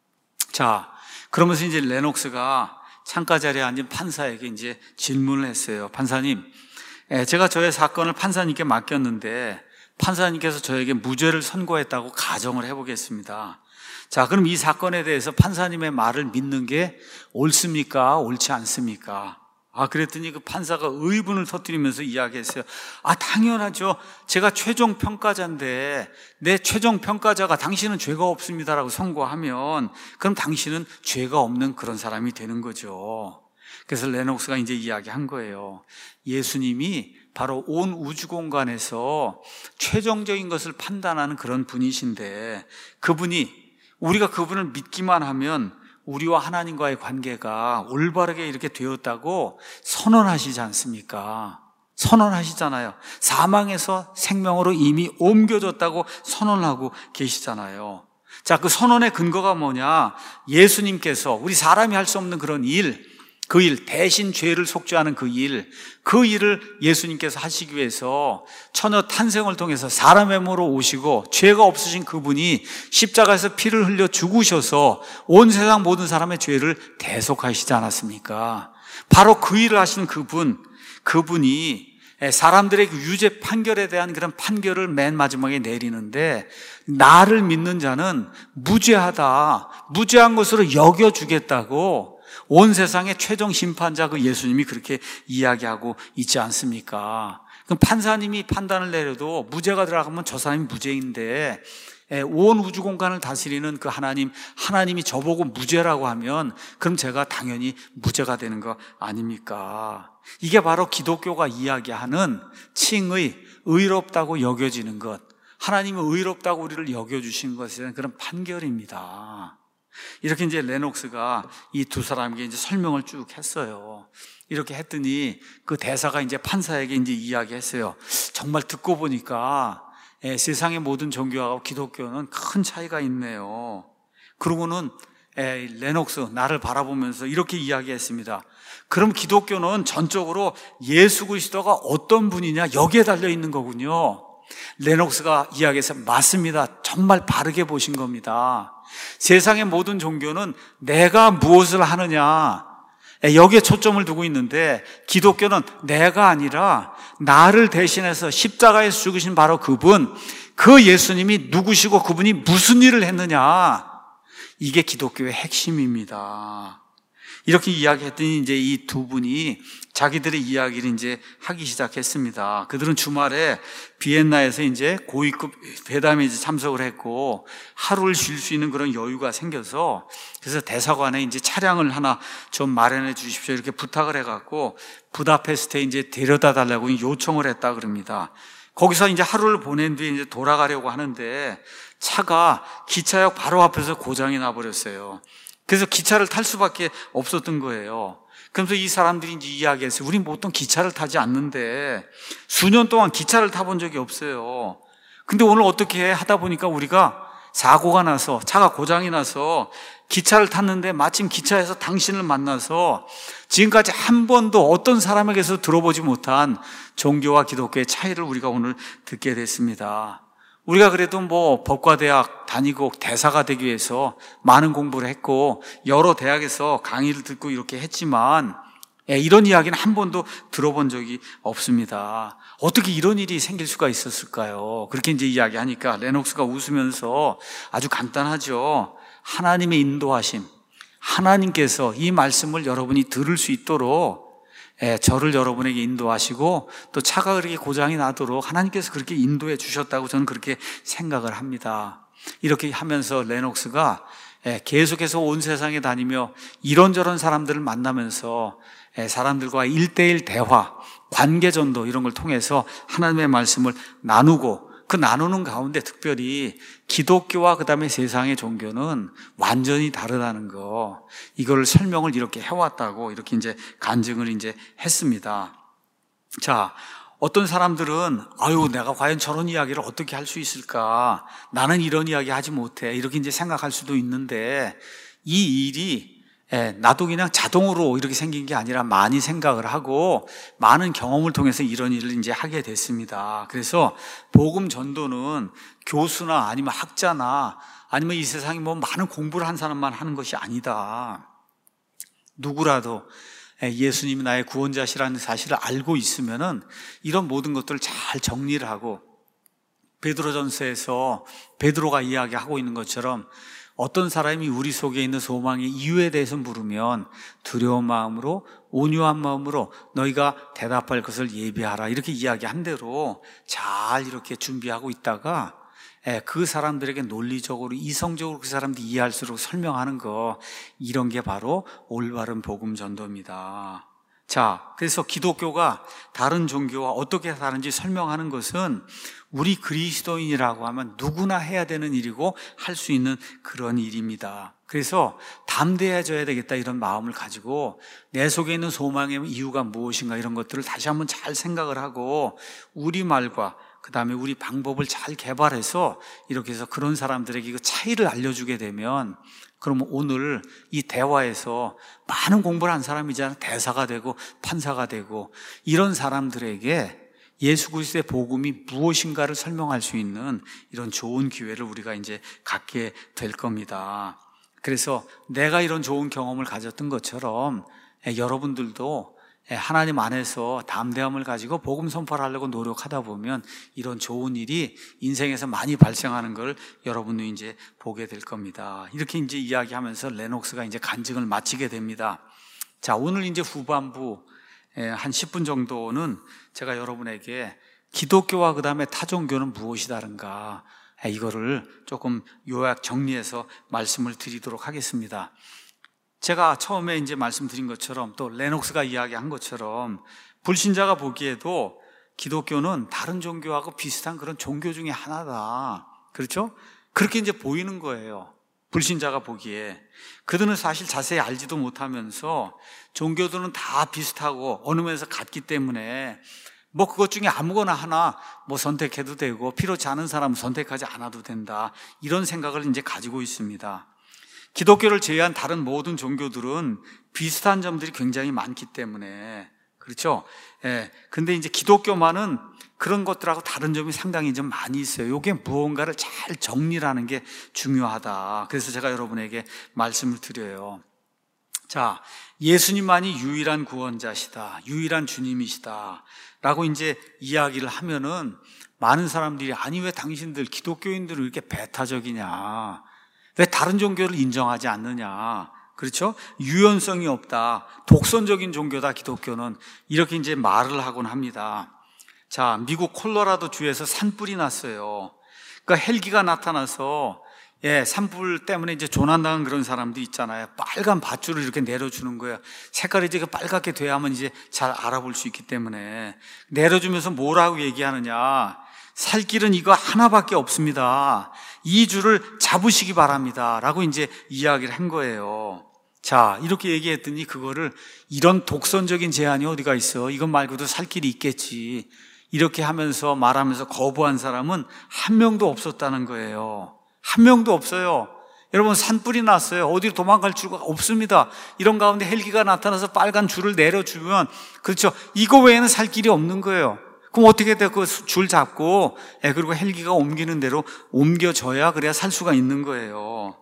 자, 그러면서 이제 레녹스가 창가 자리에 앉은 판사에게 이제 질문을 했어요. 판사님, 제가 저의 사건을 판사님께 맡겼는데 판사님께서 저에게 무죄를 선고했다고 가정을 해보겠습니다. 자, 그럼 이 사건에 대해서 판사님의 말을 믿는 게 옳습니까? 옳지 않습니까? 그랬더니 그 판사가 의문을 터뜨리면서 이야기했어요. 당연하죠. 제가 최종 평가자인데 내 최종 평가자가 당신은 죄가 없습니다라고 선고하면 그럼 당신은 죄가 없는 그런 사람이 되는 거죠. 그래서 레녹스가 이제 이야기한 거예요. 예수님이 바로 온 우주 공간에서 최종적인 것을 판단하는 그런 분이신데, 그분이, 우리가 그분을 믿기만 하면 우리와 하나님과의 관계가 올바르게 이렇게 되었다고 선언하시지 않습니까? 선언하시잖아요. 사망에서 생명으로 이미 옮겨졌다고 선언하고 계시잖아요. 자, 그 선언의 근거가 뭐냐? 예수님께서 우리 사람이 할 수 없는 그런 그 일, 대신 죄를 속죄하는 그 일을 예수님께서 하시기 위해서 처녀 탄생을 통해서 사람의 몸으로 오시고 죄가 없으신 그분이 십자가에서 피를 흘려 죽으셔서 온 세상 모든 사람의 죄를 대속하시지 않았습니까? 바로 그 일을 하시는 그분이 사람들의 유죄 판결에 대한 그런 판결을 맨 마지막에 내리는데, 나를 믿는 자는 무죄한 것으로 여겨주겠다고 온 세상의 최종 심판자 그 예수님이 그렇게 이야기하고 있지 않습니까? 그럼 판사님이 판단을 내려도 무죄가 들어가면 저 사람이 무죄인데, 온 우주 공간을 다스리는 그 하나님이 저보고 무죄라고 하면 그럼 제가 당연히 무죄가 되는 거 아닙니까? 이게 바로 기독교가 이야기하는 칭의, 의롭다고 여겨지는 것, 하나님은 의롭다고 우리를 여겨주신 것에 대한 그런 판결입니다. 이렇게 이제 레녹스가 이 두 사람에게 이제 설명을 쭉 했어요. 이렇게 했더니 그 대사가 이제 판사에게 이제 이야기했어요. 정말 듣고 보니까 세상의 모든 종교하고 기독교는 큰 차이가 있네요. 그러고는 레녹스 나를 바라보면서 이렇게 이야기했습니다. 그럼 기독교는 전적으로 예수 그리스도가 어떤 분이냐 여기에 달려 있는 거군요. 레녹스가 이야기해서 맞습니다. 정말 바르게 보신 겁니다. 세상의 모든 종교는 내가 무엇을 하느냐 여기에 초점을 두고 있는데, 기독교는 내가 아니라 나를 대신해서 십자가에 죽으신 바로 그분, 그 예수님이 누구시고 그분이 무슨 일을 했느냐, 이게 기독교의 핵심입니다. 이렇게 이야기했더니 이제 이 두 분이 자기들의 이야기를 이제 하기 시작했습니다. 그들은 주말에 비엔나에서 이제 고위급 회담에 이제 참석을 했고, 하루를 쉴 수 있는 그런 여유가 생겨서, 그래서 대사관에 이제 차량을 하나 좀 마련해 주십시오 이렇게 부탁을 해갖고 부다페스트에 이제 데려다 달라고 요청을 했다 그럽니다. 거기서 이제 하루를 보낸 뒤에 이제 돌아가려고 하는데 차가 기차역 바로 앞에서 고장이 나버렸어요. 그래서 기차를 탈 수밖에 없었던 거예요. 그러면서 이 사람들이 이제 이야기했어요. 우린 보통 기차를 타지 않는데 수년 동안 기차를 타본 적이 없어요. 근데 오늘 어떻게 하다 보니까 우리가 사고가 나서, 차가 고장이 나서 기차를 탔는데 마침 기차에서 당신을 만나서 지금까지 한 번도 어떤 사람에게서 들어보지 못한 종교와 기독교의 차이를 우리가 오늘 듣게 됐습니다. 우리가 그래도 법과대학 다니고 대사가 되기 위해서 많은 공부를 했고 여러 대학에서 강의를 듣고 이렇게 했지만 이런 이야기는 한 번도 들어본 적이 없습니다. 어떻게 이런 일이 생길 수가 있었을까요? 그렇게 이제 이야기하니까 레녹스가 웃으면서 아주 간단하죠. 하나님의 인도하심, 하나님께서 이 말씀을 여러분이 들을 수 있도록 저를 여러분에게 인도하시고 또 차가 그렇게 고장이 나도록 하나님께서 그렇게 인도해 주셨다고 저는 그렇게 생각을 합니다. 이렇게 하면서 레녹스가 계속해서 온 세상에 다니며 이런저런 사람들을 만나면서 사람들과 1:1 대화, 관계전도 이런 걸 통해서 하나님의 말씀을 나누고, 그 나누는 가운데 특별히 기독교와 그다음에 세상의 종교는 완전히 다르다는 거, 이걸 설명을 이렇게 해왔다고 이렇게 이제 간증을 이제 했습니다. 자, 어떤 사람들은 내가 과연 저런 이야기를 어떻게 할 수 있을까? 나는 이런 이야기 하지 못해. 이렇게 이제 생각할 수도 있는데, 이 일이 나도 그냥 자동으로 이렇게 생긴 게 아니라 많이 생각을 하고 많은 경험을 통해서 이런 일을 이제 하게 됐습니다. 그래서 복음 전도는 교수나 아니면 학자나 아니면 이 세상에 많은 공부를 한 사람만 하는 것이 아니다. 누구라도 예수님이 나의 구원자시라는 사실을 알고 있으면은 이런 모든 것들을 잘 정리를 하고, 베드로전서에서 베드로가 이야기하고 있는 것처럼 어떤 사람이 우리 속에 있는 소망의 이유에 대해서 물으면 두려운 마음으로, 온유한 마음으로 너희가 대답할 것을 예비하라, 이렇게 이야기한 대로 잘 이렇게 준비하고 있다가 그 사람들에게 논리적으로 이성적으로 그 사람들이 이해할수록 설명하는 거, 이런 게 바로 올바른 복음 전도입니다. 자, 그래서 기독교가 다른 종교와 어떻게 다른지 설명하는 것은 우리 그리스도인이라고 하면 누구나 해야 되는 일이고 할 수 있는 그런 일입니다. 그래서 담대해져야 되겠다, 이런 마음을 가지고 내 속에 있는 소망의 이유가 무엇인가, 이런 것들을 다시 한번 잘 생각을 하고 우리말과 그 다음에 우리 방법을 잘 개발해서 이렇게 해서 그런 사람들에게 그 차이를 알려주게 되면, 그러면 오늘 이 대화에서 많은 공부를 한 사람이잖아요. 대사가 되고 판사가 되고, 이런 사람들에게 예수 그리스도의 복음이 무엇인가를 설명할 수 있는 이런 좋은 기회를 우리가 이제 갖게 될 겁니다. 그래서 내가 이런 좋은 경험을 가졌던 것처럼 여러분들도 하나님 안에서 담대함을 가지고 복음 선포를 하려고 노력하다 보면 이런 좋은 일이 인생에서 많이 발생하는 걸 여러분도 이제 보게 될 겁니다. 이렇게 이제 이야기하면서 레녹스가 이제 간증을 마치게 됩니다. 자, 오늘 이제 후반부 한 10분 정도는 제가 여러분에게 기독교와 그 다음에 타종교는 무엇이 다른가, 이거를 조금 요약 정리해서 말씀을 드리도록 하겠습니다. 제가 처음에 이제 말씀드린 것처럼, 또 레녹스가 이야기한 것처럼, 불신자가 보기에도 기독교는 다른 종교하고 비슷한 그런 종교 중에 하나다. 그렇죠? 그렇게 이제 보이는 거예요. 불신자가 보기에. 그들은 사실 자세히 알지도 못하면서 종교들은 다 비슷하고 어느 면에서 같기 때문에 뭐 그것 중에 아무거나 하나 뭐 선택해도 되고 필요치 않은 사람은 선택하지 않아도 된다, 이런 생각을 이제 가지고 있습니다. 기독교를 제외한 다른 모든 종교들은 비슷한 점들이 굉장히 많기 때문에, 그렇죠? 근데 이제 기독교만은 그런 것들하고 다른 점이 상당히 좀 많이 있어요. 이게 무언가를 잘 정리하는 게 중요하다. 그래서 제가 여러분에게 말씀을 드려요. 자, 예수님만이 유일한 구원자시다, 유일한 주님이시다 라고 이제 이야기를 하면은 많은 사람들이, 아니 왜 당신들 기독교인들은 이렇게 배타적이냐, 왜 다른 종교를 인정하지 않느냐, 그렇죠? 유연성이 없다, 독선적인 종교다 기독교는, 이렇게 이제 말을 하곤 합니다. 자, 미국 콜로라도 주에서 산불이 났어요. 그러니까 헬기가 나타나서 산불 때문에 이제 조난당한 그런 사람도 있잖아요. 빨간 밧줄을 이렇게 내려주는 거예요. 색깔이 이제 빨갛게 돼야만 이제 잘 알아볼 수 있기 때문에 내려주면서 뭐라고 얘기하느냐, 살 길은 이거 하나밖에 없습니다, 이 줄을 잡으시기 바랍니다 라고 이제 이야기를 한 거예요. 자, 이렇게 얘기했더니 그거를, 이런 독선적인 제한이 어디가 있어, 이것 말고도 살 길이 있겠지, 이렇게 하면서 말하면서 거부한 사람은 한 명도 없었다는 거예요. 한 명도 없어요. 여러분, 산불이 났어요. 어디로 도망갈 수가 없습니다. 이런 가운데 헬기가 나타나서 빨간 줄을 내려주면, 그렇죠, 이거 외에는 살 길이 없는 거예요. 그럼 어떻게 돼? 그 줄 잡고 그리고 헬기가 옮기는 대로 옮겨져야, 그래야 살 수가 있는 거예요.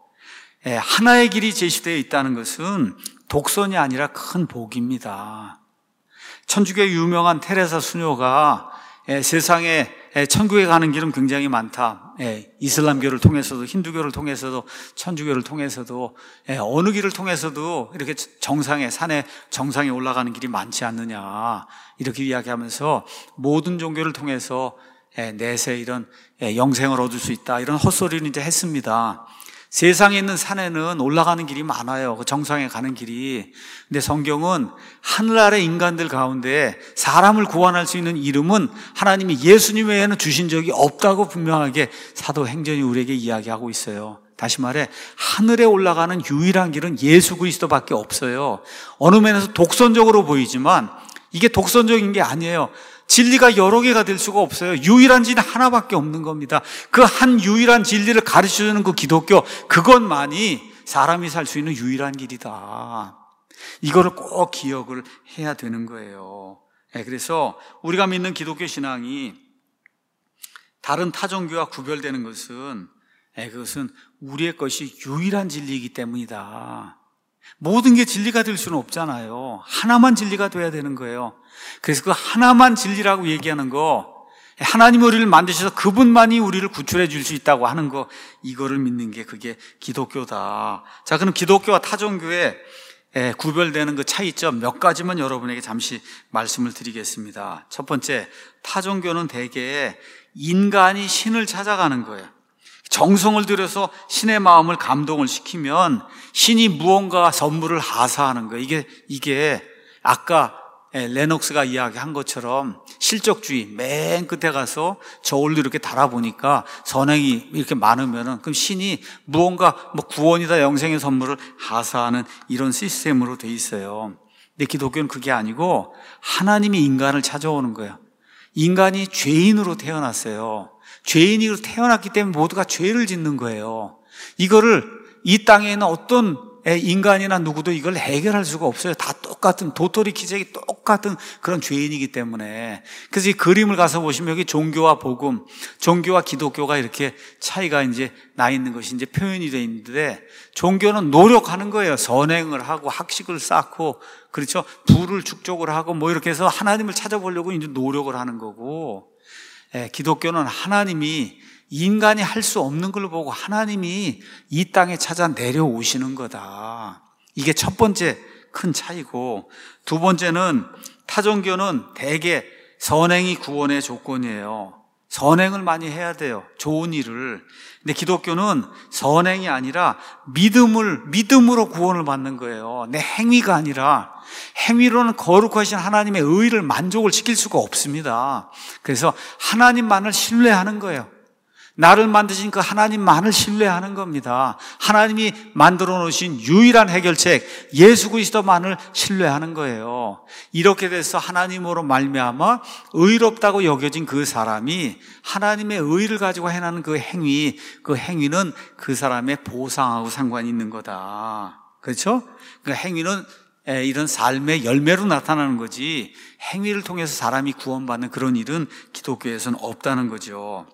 하나의 길이 제시되어 있다는 것은 독선이 아니라 큰 복입니다. 천주교의 유명한 테레사 수녀가 세상에 천국에 가는 길은 굉장히 많다, 이슬람교를 통해서도 힌두교를 통해서도 천주교를 통해서도 어느 길을 통해서도 이렇게 정상에, 산에 정상에 올라가는 길이 많지 않느냐, 이렇게 이야기하면서 모든 종교를 통해서 내세 이런 영생을 얻을 수 있다, 이런 헛소리를 이제 했습니다. 세상에 있는 산에는 올라가는 길이 많아요, 그 정상에 가는 길이. 근데 성경은 하늘 아래 인간들 가운데 사람을 구원할 수 있는 이름은 하나님이 예수님 외에는 주신 적이 없다고 분명하게 사도행전이 우리에게 이야기하고 있어요. 다시 말해, 하늘에 올라가는 유일한 길은 예수 그리스도밖에 없어요. 어느 면에서 독선적으로 보이지만 이게 독선적인 게 아니에요. 진리가 여러 개가 될 수가 없어요. 유일한 진리 하나밖에 없는 겁니다. 그 한 유일한 진리를 가르쳐주는 그 기독교, 그것만이 사람이 살 수 있는 유일한 길이다. 이거를 꼭 기억을 해야 되는 거예요. 그래서 우리가 믿는 기독교 신앙이 다른 타종교와 구별되는 것은, 그것은 우리의 것이 유일한 진리이기 때문이다. 모든 게 진리가 될 수는 없잖아요. 하나만 진리가 돼야 되는 거예요. 그래서 그 하나만 진리라고 얘기하는 거, 하나님이 우리를 만드셔서 그분만이 우리를 구출해 줄 수 있다고 하는 거, 이거를 믿는 게 그게 기독교다. 자, 그럼 기독교와 타종교의 구별되는 그 차이점 몇 가지만 여러분에게 잠시 말씀을 드리겠습니다. 첫 번째, 타종교는 대개 인간이 신을 찾아가는 거예요. 정성을 들여서 신의 마음을 감동을 시키면 신이 무언가 선물을 하사하는 거예요. 이게 아까 레녹스가 이야기한 것처럼 실적주의, 맨 끝에 가서 저울로 이렇게 달아보니까 선행이 이렇게 많으면은 그럼 신이 무언가 구원이다 영생의 선물을 하사하는 이런 시스템으로 돼 있어요. 근데 기독교는 그게 아니고 하나님이 인간을 찾아오는 거예요. 인간이 죄인으로 태어났어요. 죄인으로 태어났기 때문에 모두가 죄를 짓는 거예요. 이거를 이 땅에 있는 어떤 인간이나 누구도 이걸 해결할 수가 없어요. 다 똑같은, 도토리 키재기 똑같은 그런 죄인이기 때문에. 그래서 이 그림을 가서 보시면 여기 종교와 복음, 종교와 기독교가 이렇게 차이가 이제 나 있는 것이 이제 표현이 되어 있는데, 종교는 노력하는 거예요. 선행을 하고 학식을 쌓고, 그렇죠? 부를 축적을 하고 이렇게 해서 하나님을 찾아보려고 이제 노력을 하는 거고, 기독교는 하나님이 인간이 할 수 없는 걸 보고 하나님이 이 땅에 찾아 내려오시는 거다. 이게 첫 번째 큰 차이고, 두 번째는 타종교는 대개 선행이 구원의 조건이에요. 선행을 많이 해야 돼요. 좋은 일을. 근데 기독교는 선행이 아니라 믿음으로 구원을 받는 거예요. 내 행위가 아니라. 행위로는 거룩하신 하나님의 의를 만족을 시킬 수가 없습니다. 그래서 하나님만을 신뢰하는 거예요. 나를 만드신 그 하나님만을 신뢰하는 겁니다. 하나님이 만들어 놓으신 유일한 해결책 예수 그리스도만을 신뢰하는 거예요. 이렇게 돼서 하나님으로 말미암아 의롭다고 여겨진 그 사람이 하나님의 의를 가지고 해나는 그 행위는 그 사람의 보상하고 상관이 있는 거다. 그렇죠? 그 행위는 이런 삶의 열매로 나타나는 거지, 행위를 통해서 사람이 구원받는 그런 일은 기독교에서는 없다는 거죠.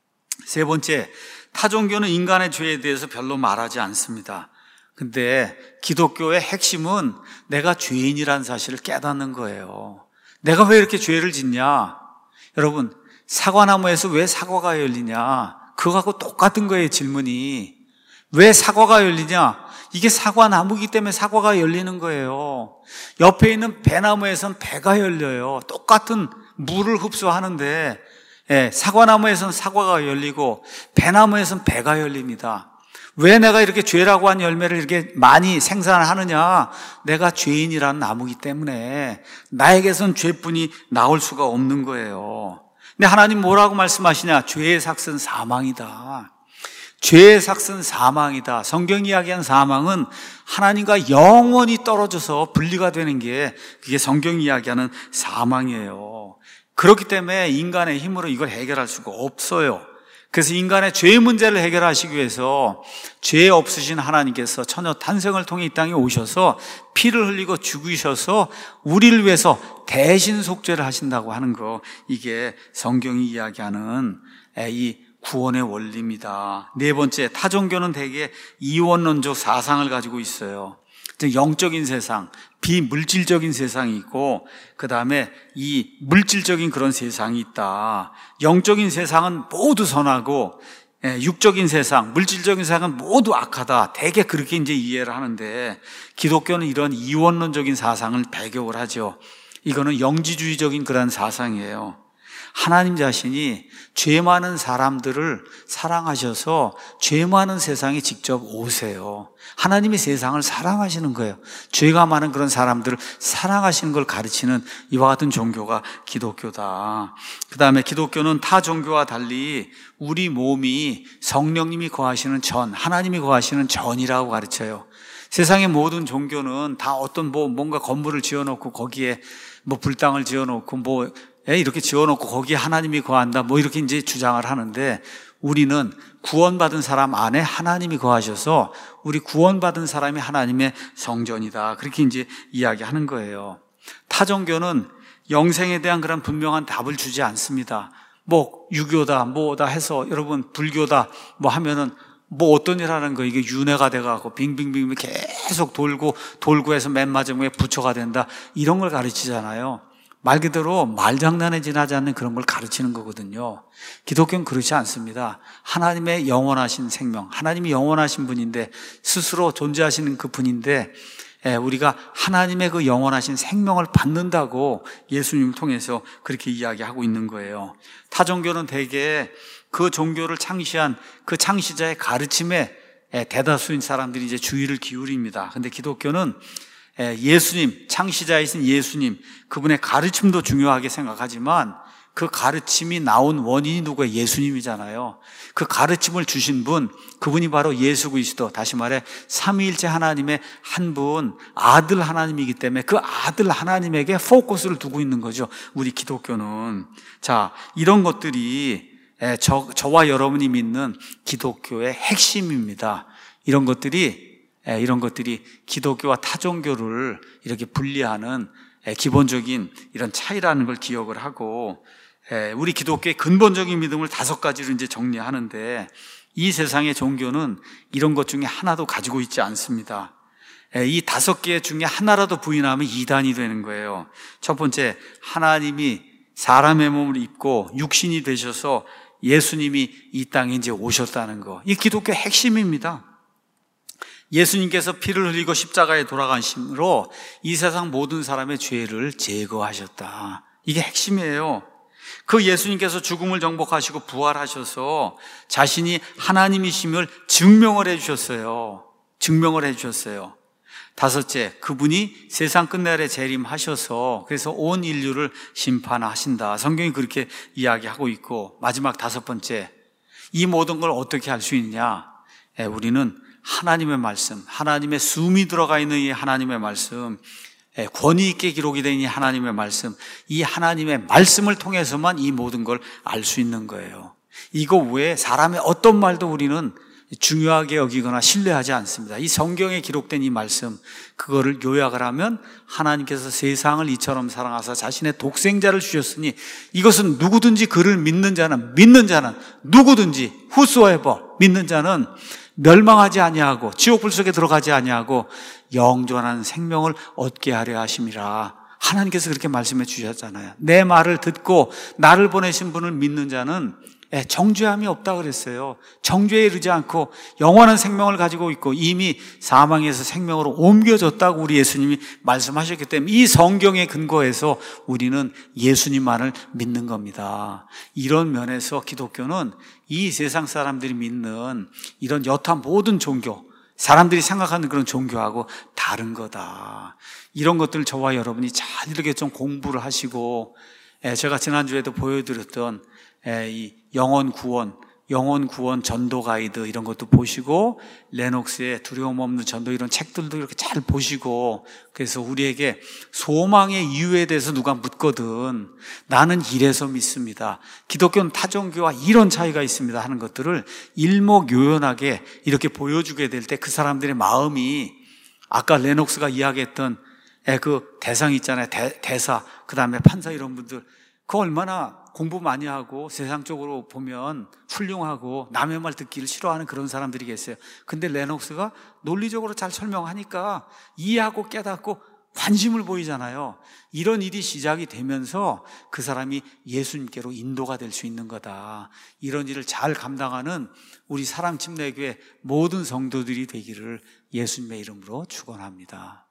세 번째, 타종교는 인간의 죄에 대해서 별로 말하지 않습니다. 근데 기독교의 핵심은 내가 죄인이라는 사실을 깨닫는 거예요. 내가 왜 이렇게 죄를 짓냐? 여러분, 사과나무에서 왜 사과가 열리냐? 그거하고 똑같은 거예요, 질문이. 왜 사과가 열리냐? 이게 사과나무이기 때문에 사과가 열리는 거예요. 옆에 있는 배나무에선 배가 열려요. 똑같은 물을 흡수하는데, 사과나무에서는 사과가 열리고 배나무에서는 배가 열립니다. 왜 내가 이렇게 죄라고 한 열매를 이렇게 많이 생산하느냐? 내가 죄인이라는 나무이기 때문에 나에게선 죄뿐이 나올 수가 없는 거예요. 근데 하나님 뭐라고 말씀하시냐? 죄의 삭은 사망이다. 죄의 삭은 사망이다. 성경이 이야기한 사망은 하나님과 영원히 떨어져서 분리가 되는 게, 그게 성경이 이야기하는 사망이에요. 그렇기 때문에 인간의 힘으로 이걸 해결할 수가 없어요. 그래서 인간의 죄의 문제를 해결하시기 위해서 죄 없으신 하나님께서 처녀 탄생을 통해 이 땅에 오셔서 피를 흘리고 죽으셔서 우리를 위해서 대신 속죄를 하신다고 하는 거, 이게 성경이 이야기하는 이 구원의 원리입니다. 네 번째, 타종교는 대개 이원론적 사상을 가지고 있어요. 영적인 세상, 비물질적인 세상이 있고, 그 다음에 이 물질적인 그런 세상이 있다. 영적인 세상은 모두 선하고, 육적인 세상, 물질적인 세상은 모두 악하다. 대개 그렇게 이제 이해를 하는데, 기독교는 이런 이원론적인 사상을 배격을 하죠. 이거는 영지주의적인 그런 사상이에요. 하나님 자신이 죄 많은 사람들을 사랑하셔서 죄 많은 세상에 직접 오세요. 하나님이 세상을 사랑하시는 거예요. 죄가 많은 그런 사람들을 사랑하시는 걸 가르치는 이와 같은 종교가 기독교다. 그 다음에 기독교는 타 종교와 달리 우리 몸이 성령님이 거하시는 전, 하나님이 거하시는 전이라고 가르쳐요. 세상의 모든 종교는 다 어떤 뭔가 건물을 지어놓고 거기에 불당을 지어놓고 이렇게 지어놓고 거기에 하나님이 거한다 이렇게 이제 주장을 하는데, 우리는 구원받은 사람 안에 하나님이 거하셔서 우리 구원받은 사람이 하나님의 성전이다, 그렇게 이제 이야기하는 거예요. 타종교는 영생에 대한 그런 분명한 답을 주지 않습니다. 유교다 뭐다 해서, 여러분 불교다 하면은 어떤 일 하는 거, 이게 윤회가 돼가고 빙빙빙 계속 돌고 해서 맨 마지막에 부처가 된다, 이런 걸 가르치잖아요. 말 그대로 말장난에 지나지 않는 그런 걸 가르치는 거거든요. 기독교는 그렇지 않습니다. 하나님의 영원하신 생명, 하나님이 영원하신 분인데, 스스로 존재하시는 그 분인데, 우리가 하나님의 그 영원하신 생명을 받는다고 예수님을 통해서 그렇게 이야기하고 있는 거예요. 타 종교는 대개 그 종교를 창시한 그 창시자의 가르침에 대다수인 사람들이 이제 주의를 기울입니다. 근데 기독교는 예수님, 창시자이신 예수님, 그분의 가르침도 중요하게 생각하지만 그 가르침이 나온 원인이 누구예요? 예수님이잖아요. 그 가르침을 주신 분, 그분이 바로 예수 그리스도, 다시 말해 삼위일체 하나님의 한 분, 아들 하나님이기 때문에 그 아들 하나님에게 포커스를 두고 있는 거죠. 우리 기독교는. 자, 이런 것들이 저와 여러분이 믿는 기독교의 핵심입니다. 이런 것들이 기독교와 타종교를 이렇게 분리하는 기본적인 이런 차이라는 걸 기억을 하고, 우리 기독교의 근본적인 믿음을 5가지로 이제 정리하는데, 이 세상의 종교는 이런 것 중에 하나도 가지고 있지 않습니다. 이 5개 중에 하나라도 부인하면 이단이 되는 거예요. 첫 번째, 하나님이 사람의 몸을 입고 육신이 되셔서 예수님이 이 땅에 이제 오셨다는 거. 이 기독교의 핵심입니다. 예수님께서 피를 흘리고 십자가에 돌아가심으로 이 세상 모든 사람의 죄를 제거하셨다. 이게 핵심이에요. 그 예수님께서 죽음을 정복하시고 부활하셔서 자신이 하나님이심을 증명을 해주셨어요. 증명을 해주셨어요. 5째, 그분이 세상 끝날에 재림하셔서 그래서 온 인류를 심판하신다. 성경이 그렇게 이야기하고 있고, 마지막 5번째, 이 모든 걸 어떻게 할 수 있냐? 우리는 하나님의 말씀, 하나님의 숨이 들어가 있는 이 하나님의 말씀, 권위 있게 기록이 된 이 하나님의 말씀, 이 하나님의 말씀을 통해서만 이 모든 걸 알 수 있는 거예요. 이거 외에 사람의 어떤 말도 우리는 중요하게 여기거나 신뢰하지 않습니다. 이 성경에 기록된 이 말씀, 그거를 요약을 하면 하나님께서 세상을 이처럼 사랑하사 자신의 독생자를 주셨으니 이것은 누구든지 그를 믿는 자는 누구든지 whosoever 믿는 자는 멸망하지 아니하고 지옥불 속에 들어가지 아니하고 영존한 생명을 얻게 하려 하심이라. 하나님께서 그렇게 말씀해 주셨잖아요. 내 말을 듣고 나를 보내신 분을 믿는 자는 정죄함이 없다 그랬어요. 정죄에 이르지 않고 영원한 생명을 가지고 있고 이미 사망에서 생명으로 옮겨졌다고 우리 예수님이 말씀하셨기 때문에 이 성경에 근거해서 우리는 예수님만을 믿는 겁니다. 이런 면에서 기독교는 이 세상 사람들이 믿는 이런 여타 모든 종교, 사람들이 생각하는 그런 종교하고 다른 거다. 이런 것들을 저와 여러분이 잘 이렇게 좀 공부를 하시고, 제가 지난주에도 보여드렸던 이 영혼 구원 전도 가이드 이런 것도 보시고, 레녹스의 두려움 없는 전도 이런 책들도 이렇게 잘 보시고, 그래서 우리에게 소망의 이유에 대해서 누가 묻거든 나는 이래서 믿습니다, 기독교는 타종교와 이런 차이가 있습니다 하는 것들을 일목요연하게 이렇게 보여주게 될 때 그 사람들의 마음이 아까 레녹스가 이야기했던 그 대상 있잖아요. 대사, 그 다음에 판사 이런 분들, 그 얼마나 공부 많이 하고 세상적으로 보면 훌륭하고 남의 말 듣기를 싫어하는 그런 사람들이 계세요. 근데 레녹스가 논리적으로 잘 설명하니까 이해하고 깨닫고 관심을 보이잖아요. 이런 일이 시작이 되면서 그 사람이 예수님께로 인도가 될 수 있는 거다. 이런 일을 잘 감당하는 우리 사랑침례교회 모든 성도들이 되기를 예수님의 이름으로 축원합니다.